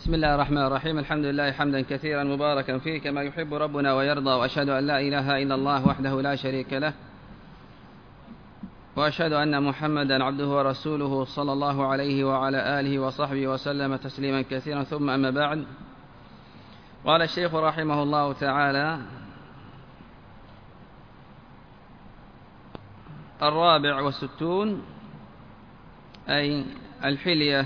بسم الله الرحمن الرحيم. الحمد لله حمدا كثيرا مباركا فيه كما يحب ربنا ويرضى، وأشهد أن لا إله إلا الله وحده لا شريك له، وأشهد أن محمدا عبده ورسوله صلى الله عليه وعلى آله وصحبه وسلم تسليما كثيرا. ثم أما بعد، قال الشيخ رحمه الله تعالى: 64، أي الحلية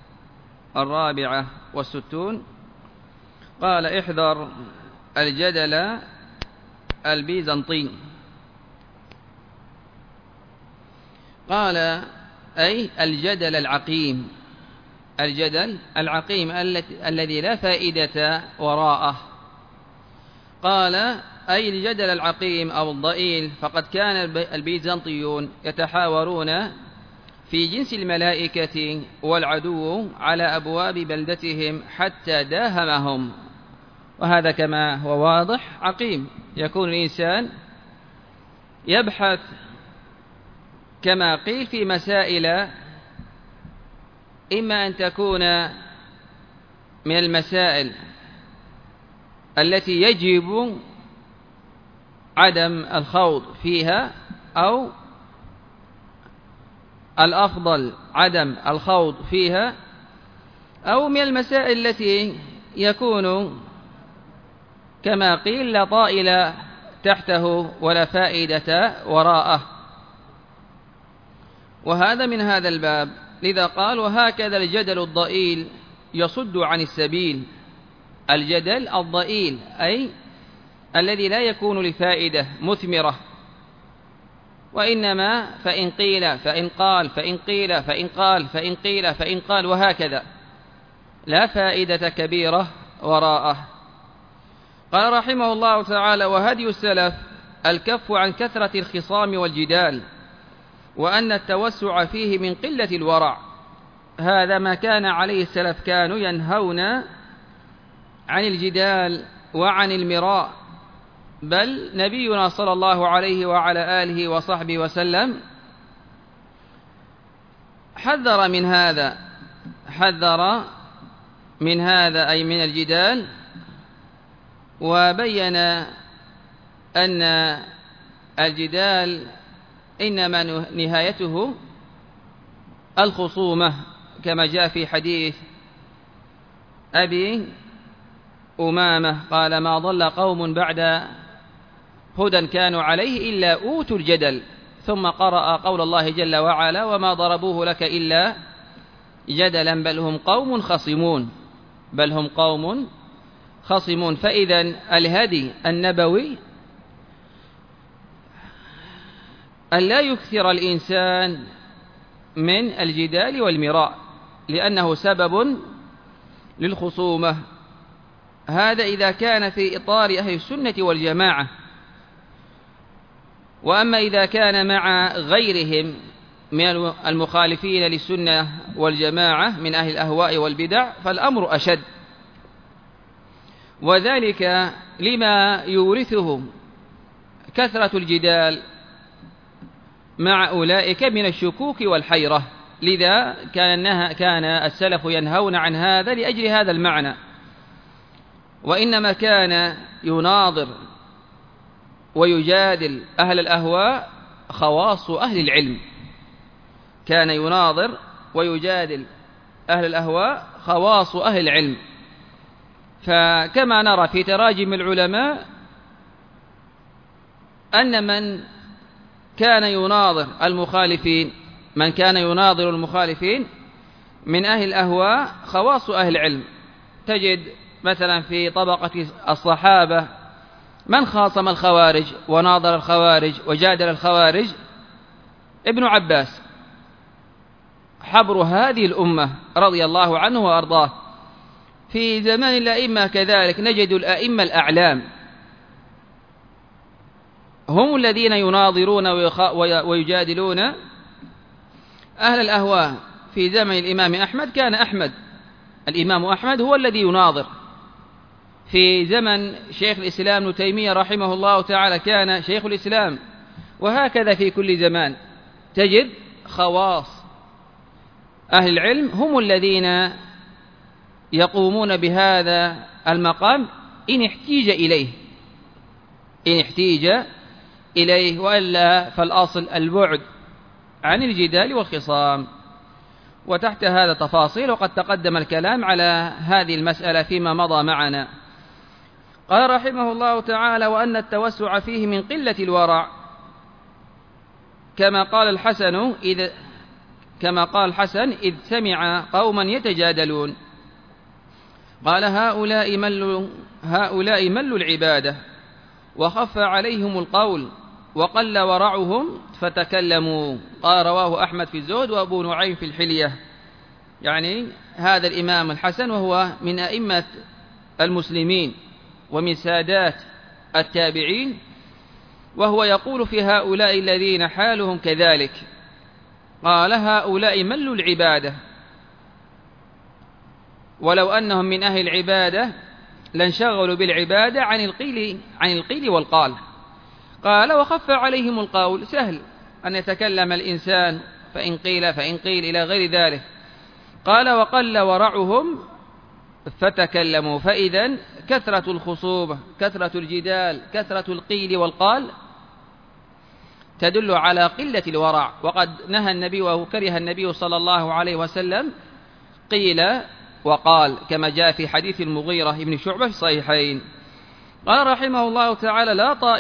64. قال: احذر الجدل البيزنطي. قال: أي الجدل العقيم، الجدل العقيم الذي لا فائدة وراءه. قال: أي الجدل العقيم أو الضئيل، فقد كان البيزنطيون يتحاورون في جنس الملائكة والعدو على أبواب بلدتهم حتى داهمهم. وهذا كما هو واضح عقيم. يكون الإنسان يبحث كما قيل في مسائل إما أن تكون من المسائل التي يجب عدم الخوض فيها، أو الأفضل عدم الخوض فيها، أو من المسائل التي يكون كما قيل لا طائل تحته ولا فائدة وراءه. وهذا من هذا الباب. لذا قال: وهكذا الجدل الضئيل يصد عن السبيل. الجدل الضئيل أي الذي لا يكون لفائدة مثمرة، وإنما فإن قيل فإن قال فإن قيل فإن قال فإن قيل فإن قال، وهكذا لا فائدة كبيرة وراءه. قال رحمه الله تعالى: وهدي السلف الكف عن كثرة الخصام والجدال، وأن التوسع فيه من قلة الورع. هذا ما كان عليه السلف، كانوا ينهون عن الجدال وعن المراء. بل نبينا صلى الله عليه وعلى آله وصحبه وسلم حذر من هذا، حذر من هذا أي من الجدال، وبين أن الجدال إنما نهايته الخصومة، كما جاء في حديث أبي أمامة قال: ما ضل قوم بعد هدى كانوا عليه إلا أوتوا الجدل. ثم قرأ قول الله جل وعلا: وما ضربوه لك إلا جدلا بل هم قوم خصمون، بل هم قوم خصمون. فإذا الهدي النبوي أن لا يكثر الإنسان من الجدال والمراء، لأنه سبب للخصومة. هذا إذا كان في إطار أهل السنة والجماعة. وأما إذا كان مع غيرهم من المخالفين للسنة والجماعة من أهل الأهواء والبدع فالأمر أشد، وذلك لما يورثه كثرة الجدال مع أولئك من الشكوك والحيرة. لذا كان السلف ينهون عن هذا لأجل هذا المعنى. وإنما كان يناظر ويجادل أهل الأهواء خواص أهل العلم، كان يناظر ويجادل أهل الأهواء خواص أهل العلم. فكما نرى في تراجم العلماء أن من كان يناظر المخالفين، من كان يناظر المخالفين من أهل الأهواء خواص أهل العلم. تجد مثلا في طبقة الصحابة من خاصم الخوارج وناظر الخوارج وجادل الخوارج: ابن عباس، حبر هذه الأمة رضي الله عنه وأرضاه. في زمان الأئمة كذلك نجد الأئمة الأعلام هم الذين يناظرون ويجادلون أهل الأهواء. في زمن الإمام أحمد كان الإمام أحمد هو الذي يناظر. في زمن شيخ الإسلام ابن تيمية رحمه الله تعالى كان شيخ الإسلام. وهكذا في كل زمان تجد خواص أهل العلم هم الذين يقومون بهذا المقام إن احتيج إليه، وإلا فالأصل البعد عن الجدال والخصام. وتحت هذا تفاصيل، وقد تقدم الكلام على هذه المسألة فيما مضى معنا. قال رحمه الله تعالى: وأن التوسع فيه من قلة الورع، كما قال الحسن إذ سمع قوما يتجادلون، قال: هؤلاء ملوا العبادة وخف عليهم القول وقل ورعهم فتكلموا. قال: رواه أحمد في الزهد وأبو نعيم في الحلية. يعني هذا الإمام الحسن، وهو من أئمة المسلمين ومن سادات التابعين، وهو يقول في هؤلاء الذين حالهم كذلك، قال: هؤلاء ملوا العبادة، ولو أنهم من أهل العبادة لانشغلوا بالعبادة عن القيل والقال. قال: وخف عليهم القول، سهل أن يتكلم الإنسان فإن قيل إلى غير ذلك. قال: وقل ورعهم فتكلموا. فإذا كثرة الخصوبة، كثرة الجدال، كثرة القيل والقال تدل على قلة الورع. وقد نهى النبي وكره النبي صلى الله عليه وسلم قيل وقال، كما جاء في حديث المغيرة بن شعبة في الصحيحين. قال رحمه الله تعالى: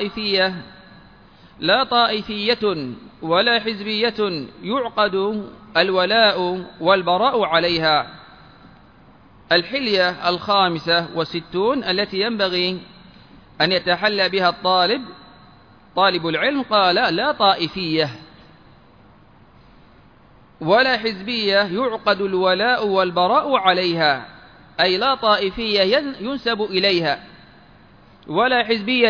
لا طائفية ولا حزبية يعقد الولاء والبراء عليها. الحلية 65 التي ينبغي أن يتحلى بها طالب العلم. قال: لا طائفية ولا حزبية يعقد الولاء والبراء عليها، أي لا طائفية ينسب إليها، ولا حزبية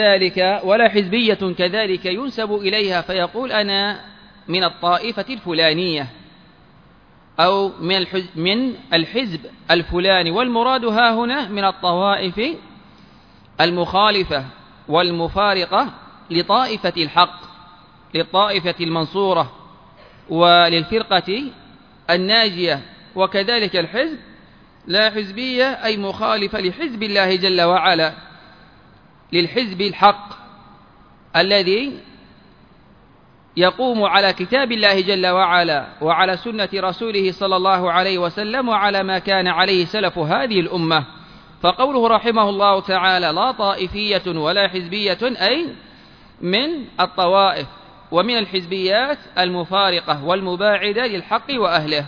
كذلك ينسب إليها، فيقول: أنا من الطائفة الفلانية أو من الحزب الفلاني. والمراد ها هنا من الطوائف المخالفة والمفارقة لطائفة الحق، للطائفة المنصورة وللفرقة الناجية. وكذلك الحزب، لا حزبية أي مخالفة لحزب الله جل وعلا، للحزب الحق الذي يقوم على كتاب الله جل وعلا وعلى سنة رسوله صلى الله عليه وسلم وعلى ما كان عليه سلف هذه الأمة. فقوله رحمه الله تعالى: لا طائفية ولا حزبية، أي من الطوائف ومن الحزبيات المفارقة والمباعدة للحق وأهله.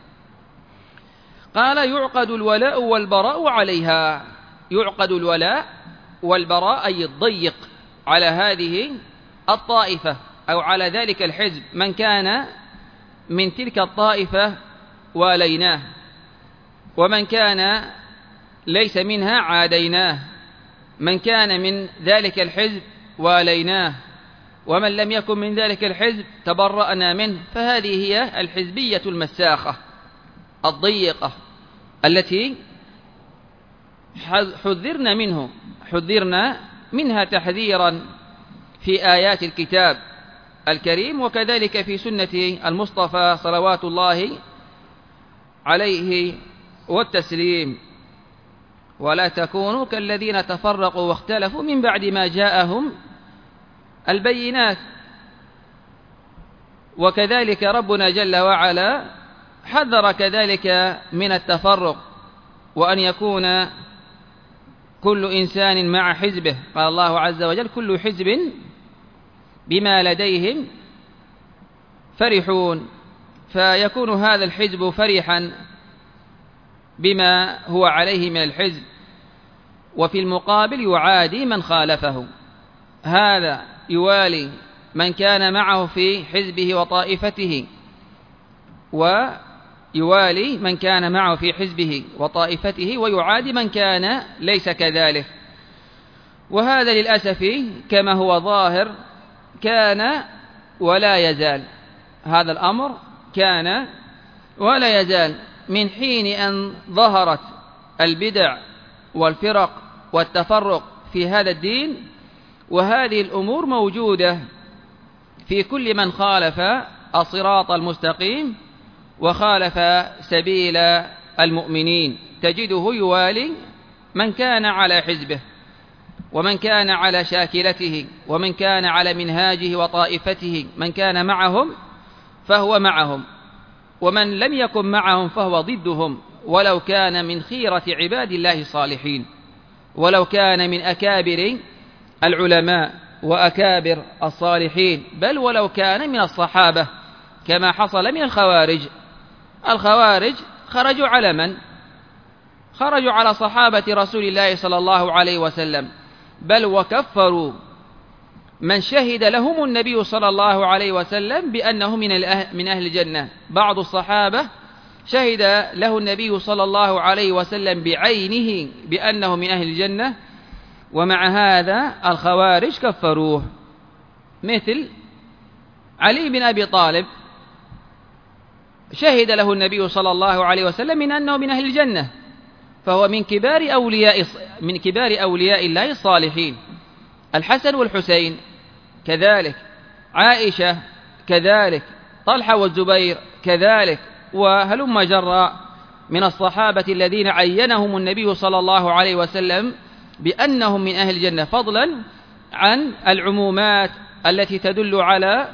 قال: يعقد الولاء والبراء عليها. يعقد الولاء والبراء أي الضيق على هذه الطائفة أو على ذلك الحزب. من كان من تلك الطائفة واليناه، ومن كان ليس منها عاديناه. من كان من ذلك الحزب واليناه، ومن لم يكن من ذلك الحزب تبرأنا منه. فهذه هي الحزبية المساخة الضيقة التي حذرنا منها تحذيرا في آيات الكتاب الكريم، وكذلك في سنة المصطفى صلوات الله عليه والتسليم. ولا تكونوا كالذين تفرقوا واختلفوا من بعد ما جاءهم البينات. وكذلك ربنا جل وعلا حذر كذلك من التفرق، وأن يكون كل إنسان مع حزبه. قال الله عز وجل: كل حزب بما لديهم فرحون. فيكون هذا الحزب فرحا بما هو عليه من الحزب، وفي المقابل يعادي من خالفه. هذا يوالي من كان معه في حزبه وطائفته، ويوالي من كان معه في حزبه وطائفته، ويعادي من كان ليس كذلك. وهذا للأسف كما هو ظاهر كان ولا يزال. هذا الأمر كان ولا يزال من حين أن ظهرت البدع والفرق والتفرق في هذا الدين. وهذه الأمور موجودة في كل من خالف الصراط المستقيم وخالف سبيل المؤمنين. تجده يوالي من كان على حزبه، ومن كان على شاكلته، ومن كان على منهاجه وطائفته. من كان معهم فهو معهم، ومن لم يكن معهم فهو ضدهم، ولو كان من خيرة عباد الله الصالحين، ولو كان من أكابر العلماء وأكابر الصالحين، بل ولو كان من الصحابة، كما حصل من الخوارج. الخوارج خرجوا على من؟ خرجوا على صحابة رسول الله صلى الله عليه وسلم، بل وكفروا من شهد لهم النبي صلى الله عليه وسلم بأنه من أهل الجنة. بعض الصحابة شهد له النبي صلى الله عليه وسلم بعينه بأنه من أهل الجنة، ومع هذا الخوارج كفروه، مثل علي بن أبي طالب شهد له النبي صلى الله عليه وسلم من أنه من أهل الجنة، فهو من كبار أولياء الله الصالحين. الحسن والحسين كذلك، عائشة كذلك، طلحة والزبير كذلك، وهلم جرى من الصحابة الذين عينهم النبي صلى الله عليه وسلم بأنهم من أهل الجنة، فضلا عن العمومات التي تدل على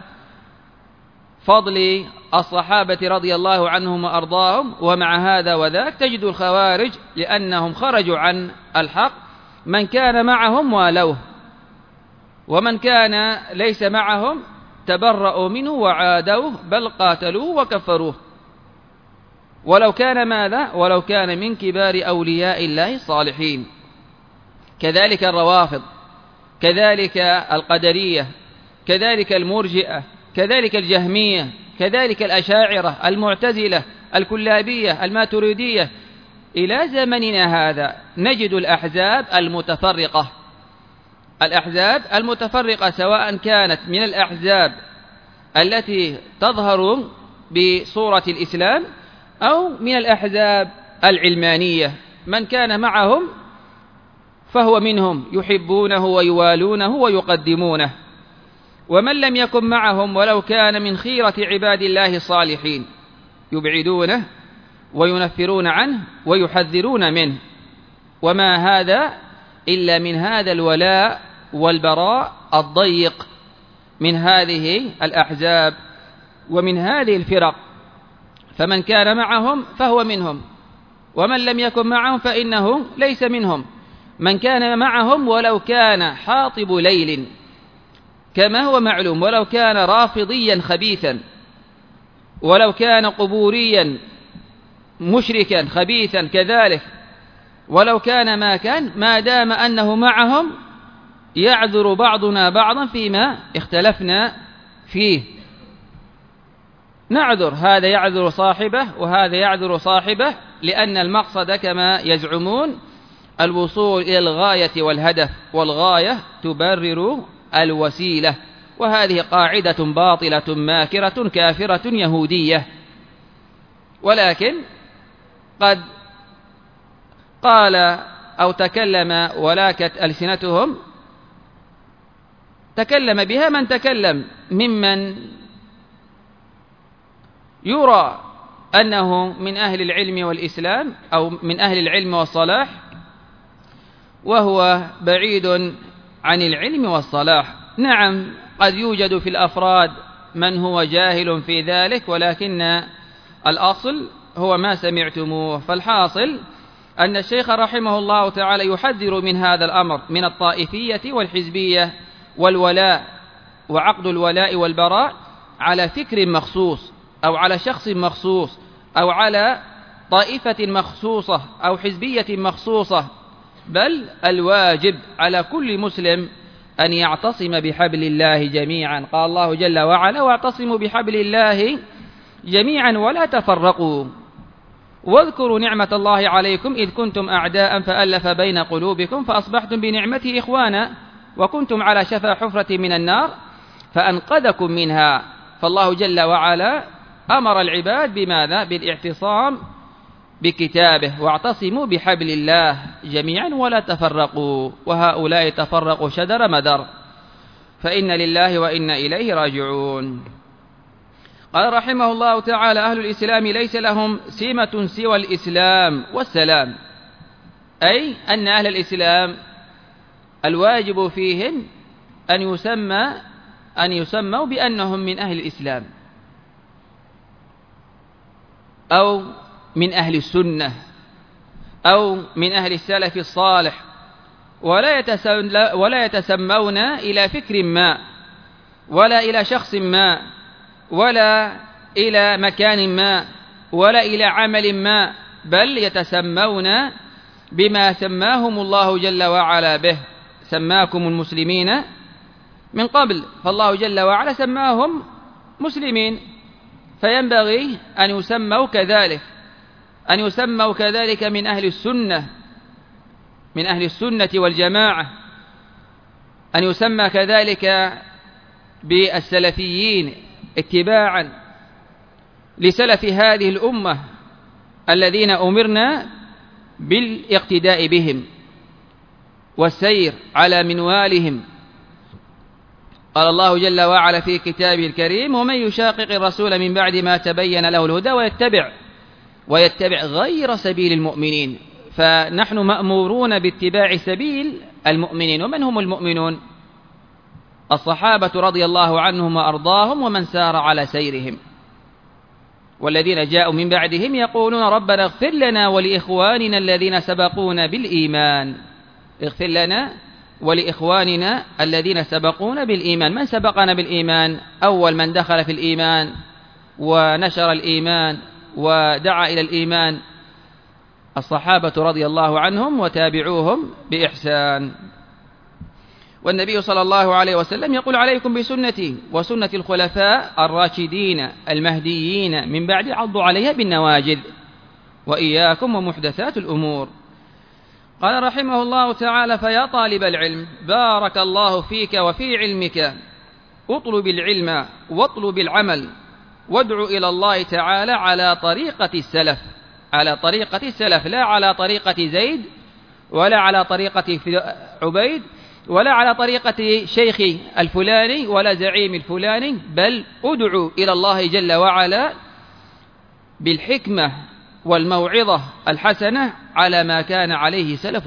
فضل الصحابة رضي الله عنهم وأرضاهم. ومع هذا وذاك تجد الخوارج لأنهم خرجوا عن الحق، من كان معهم والوه، ومن كان ليس معهم تبرؤوا منه وعادوه، بل قاتلوه وكفروه، ولو كان ماذا؟ ولو كان من كبار أولياء الله الصالحين. كذلك الروافض، كذلك القدرية، كذلك المرجئة، كذلك الجهمية، كذلك الأشاعرة، المعتزلة، الكلابية، الماتريدية. إلى زمننا هذا نجد الأحزاب المتفرقة، الأحزاب المتفرقة سواء كانت من الأحزاب التي تظهر بصورة الإسلام أو من الأحزاب العلمانية. من كان معهم فهو منهم، يحبونه ويوالونه ويقدمونه، ومن لم يكن معهم ولو كان من خيرة عباد الله الصالحين يبعدونه وينفرون عنه ويحذرون منه. وما هذا إلا من هذا الولاء والبراء الضيق من هذه الأحزاب ومن هذه الفرق. فمن كان معهم فهو منهم، ومن لم يكن معهم فإنه ليس منهم. من كان معهم ولو كان حاطب ليل كما هو معلوم، ولو كان رافضيا خبيثا، ولو كان قبوريا مشركا خبيثا كذلك، ولو كان ما كان، ما دام أنه معهم يعذر بعضنا بعضا فيما اختلفنا فيه. نعذر، هذا يعذر صاحبه وهذا يعذر صاحبه، لأن المقصد كما يزعمون الوصول إلى الغاية والهدف، والغاية تبرر الوسيلة، وهذه قاعدة باطلة ماكرة كافرة يهودية. ولكن قد قال أو تكلم ولاكت ألسنتهم، تكلم بها من تكلم ممن يرى أنه من أهل العلم والإسلام أو من أهل العلم والصلاح، وهو بعيد عن العلم والصلاح. نعم، قد يوجد في الأفراد من هو جاهل في ذلك، ولكن الأصل هو ما سمعتموه. فالحاصل أن الشيخ رحمه الله تعالى يحذر من هذا الأمر، من الطائفية والحزبية والولاء، وعقد الولاء والبراء على فكر مخصوص أو على شخص مخصوص أو على طائفة مخصوصة أو حزبية مخصوصة، بل الواجب على كل مسلم أن يعتصم بحبل الله جميعا. قال الله جل وعلا: واعتصموا بحبل الله جميعا ولا تفرقوا واذكروا نعمة الله عليكم إذ كنتم أعداء فألف بين قلوبكم فأصبحتم بنعمته إخوانا وكنتم على شفا حفرة من النار فأنقذكم منها. فالله جل وعلا أمر العباد بماذا؟ بالاعتصام بكتابه، واعتصموا بحبل الله جميعا ولا تفرقوا، وهؤلاء تفرقوا شدر مدر، فإن لله وإنا إليه راجعون. قال رحمه الله تعالى: أهل الإسلام ليس لهم سمة سوى الإسلام والسلام، أي أن أهل الإسلام الواجب فيهم أن يسموا بأنهم من أهل الإسلام أو من أهل السنة أو من أهل السلف الصالح، ولا يتسمون إلى فكر ما ولا إلى شخص ما ولا إلى مكان ما ولا إلى عمل ما، بل يتسمون بما سماهم الله جل وعلا به: سماكم المسلمين من قبل. فالله جل وعلا سماهم مسلمين، فينبغي أن يسموا كذلك من أهل السنة والجماعة، أن يسمى كذلك بالسلفيين اتباعا لسلف هذه الأمة الذين أمرنا بالاقتداء بهم والسير على منوالهم. قال الله جل وعلا في كتابه الكريم: ومن يشاقق الرسول من بعد ما تبين له الهدى ويتبع غير سبيل المؤمنين. فنحن مأمورون باتباع سبيل المؤمنين. ومن هم المؤمنون؟ الصحابة رضي الله عنهم وأرضاهم ومن سار على سيرهم، والذين جاءوا من بعدهم يقولون: ربنا اغفر لنا ولإخواننا الذين سبقونا بالإيمان. اغفر لنا ولإخواننا الذين سبقونا بالإيمان. من سبقنا بالإيمان؟ أول من دخل في الإيمان ونشر الإيمان ودعا إلى الإيمان الصحابة رضي الله عنهم وتابعوهم بإحسان. والنبي صلى الله عليه وسلم يقول: عليكم بسنتي وسنة الخلفاء الراشدين المهديين من بعد، عضوا عليها بالنواجذ، وإياكم ومحدثات الأمور. قال رحمه الله تعالى: فيا طالب العلم، بارك الله فيك وفي علمك، اطلب العلم واطلب العمل، وادع إلى الله تعالى على طريقة السلف، لا على طريقة زيد ولا على طريقة عبيد ولا على طريقة شيخ الفلاني ولا زعيم الفلاني، بل ادعو إلى الله جل وعلا بالحكمة والموعظة الحسنة على ما كان عليه سلف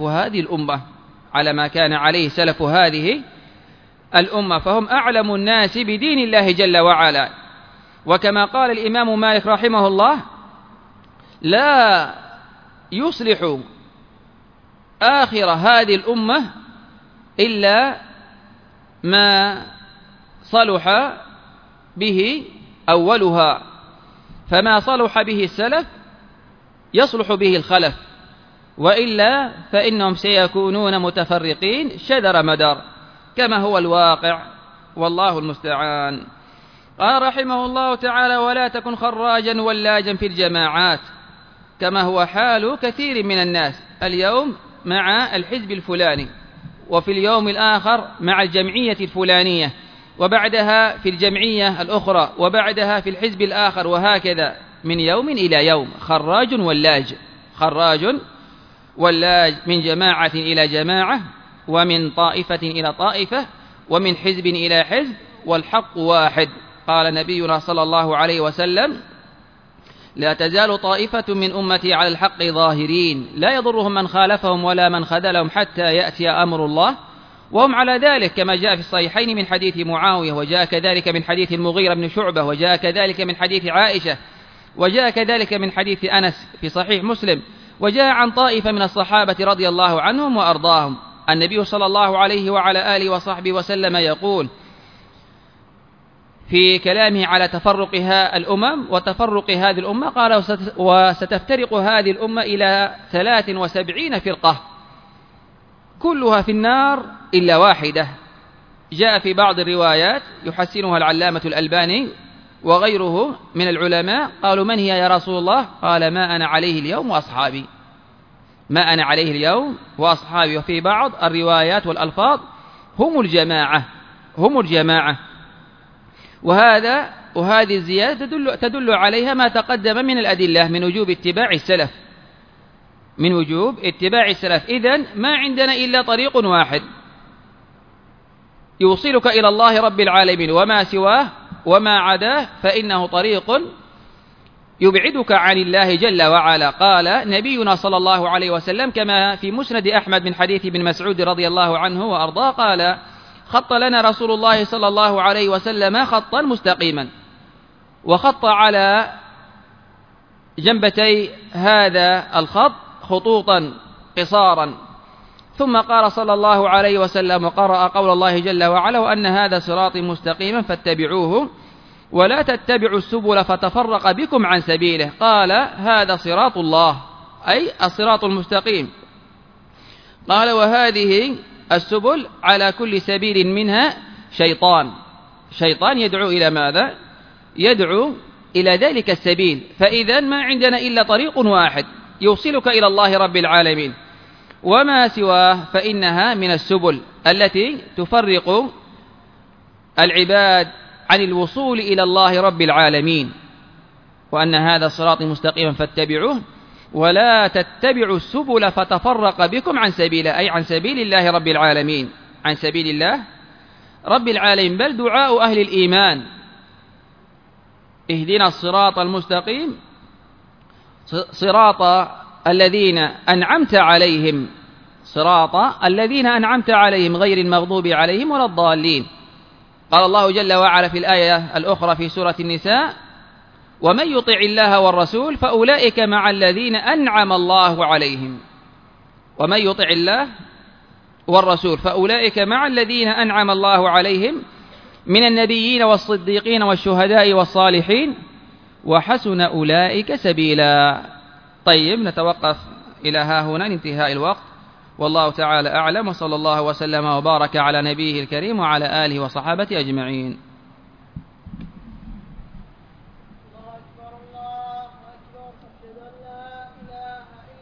هذه الأمة، فهم أعلم الناس بدين الله جل وعلا. وكما قال الإمام مالك رحمه الله: لا يصلح آخر هذه الأمة إلا ما صلح به أولها، فما صلح به السلف يصلح به الخلف، وإلا فإنهم سيكونون متفرقين شذر مدار كما هو الواقع، والله المستعان. قال رحمه الله تعالى: ولا تكن خراجا ولاجا في الجماعات، كما هو حال كثير من الناس اليوم مع الحزب الفلاني، وفي اليوم الآخر مع الجمعية الفلانية، وبعدها في الجمعية الأخرى، وبعدها في الحزب الآخر، وهكذا من يوم إلى يوم. خراج ولاج من جماعة إلى جماعة، ومن طائفة إلى طائفة، ومن حزب إلى حزب، والحق واحد. قال نبينا صلى الله عليه وسلم: لا تزال طائفة من أمتي على الحق ظاهرين، لا يضرهم من خالفهم ولا من خذلهم حتى يأتي أمر الله وهم على ذلك، كما جاء في الصحيحين من حديث معاوية، وجاء كذلك من حديث المغيرة بن شعبة، وجاء كذلك من حديث عائشة، وجاء كذلك من حديث أنس في صحيح مسلم، وجاء عن طائفة من الصحابة رضي الله عنهم وأرضاهم. النبي صلى الله عليه وعلى آله وصحبه وسلم يقول في كلامه على تفرقها الأمم وتفرق هذه الأمة، قال: وستفترق هذه الأمة إلى 73 فرقة كلها في النار إلا واحدة. جاء في بعض الروايات يحسنها العلامة الألباني وغيره من العلماء، قالوا: من هي يا رسول الله؟ قال: ما أنا عليه اليوم وأصحابي. وفي بعض الروايات والألفاظ: هم الجماعة. وهذه الزيادة تدل عليها ما تقدم من الأدلة من وجوب اتباع السلف. إذن ما عندنا إلا طريق واحد يوصلك إلى الله رب العالمين، وما سواه وما عداه فإنه طريق يبعدك عن الله جل وعلا. قال نبينا صلى الله عليه وسلم كما في مسند أحمد من حديث ابن مسعود رضي الله عنه وأرضاه قال: خط لنا رسول الله صلى الله عليه وسلم خطا مستقيما، وخط على جنبتي هذا الخط خطوطا قصارا، ثم قال صلى الله عليه وسلم وقرأ قول الله جل وعلا: وأن هذا صراطي مستقيما فاتبعوه ولا تتبعوا السبل فتفرق بكم عن سبيله. قال: هذا صراط الله، أي الصراط المستقيم. قال: وهذه السبل على كل سبيل منها شيطان يدعو إلى ماذا؟ يدعو إلى ذلك السبيل. فإذا ما عندنا إلا طريق واحد يوصلك إلى الله رب العالمين، وما سواه فإنها من السبل التي تفرق العباد عن الوصول إلى الله رب العالمين. وأن هذا الصراط مستقيما فاتبعوه ولا تتبعوا السبل فتفرق بكم عن سبيله، أي عن سبيل الله رب العالمين، عن سبيل الله رب العالمين. بل دعاء أهل الإيمان: اهدنا الصراط المستقيم صراط الذين أنعمت عليهم، صراط الذين أنعمت عليهم غير المغضوب عليهم ولا الضالين. قال الله جل وعلا في الآية الأخرى في سورة النساء: ومن يطع الله والرسول فأولئك مع الذين أنعم الله عليهم. ومن يطع الله والرسول فأولئك مع الذين أنعم الله عليهم من النبيين والصديقين والشهداء والصالحين وحسن أولئك سبيلا. طيب، نتوقف إلى ها هنا لانتهاء الوقت، والله تعالى أعلم، وصلى الله وسلم وبارك على نبيه الكريم وعلى آله وصحابته أجمعين.